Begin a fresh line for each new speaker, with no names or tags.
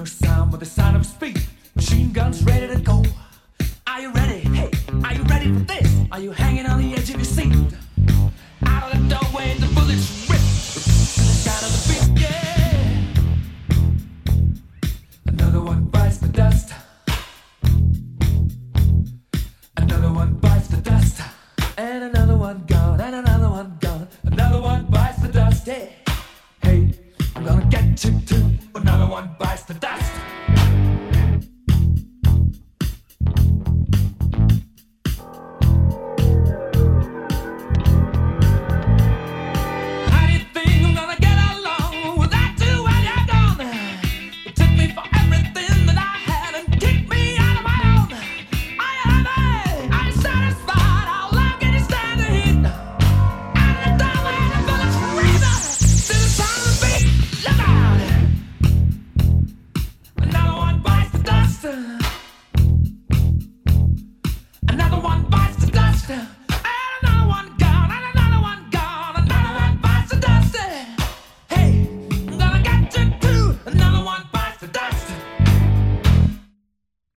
no sound but the sound of speed. Machine guns ready to go. Are you ready? Hey, are you ready for this? Are you hanging on the edge of your seat? Out of the doorway, the bullets rip. The sound of the beat, yeah. Another one bites the dust. Another one bites the dust. And another one gone, and another one gone. Another one bites the dust, hey. Hey, I'm gonna get you too. Another one bites the dust. How do you think I'm gonna get along without you when you're gone? You took me for everything that I had and kicked me out of my own. Are you happy? Are you satisfied? How long can you stand the heat? Out of the doorway, the bullets razor to the sound of the beat. Look out! Another one bites the dust. Another one bites the dust.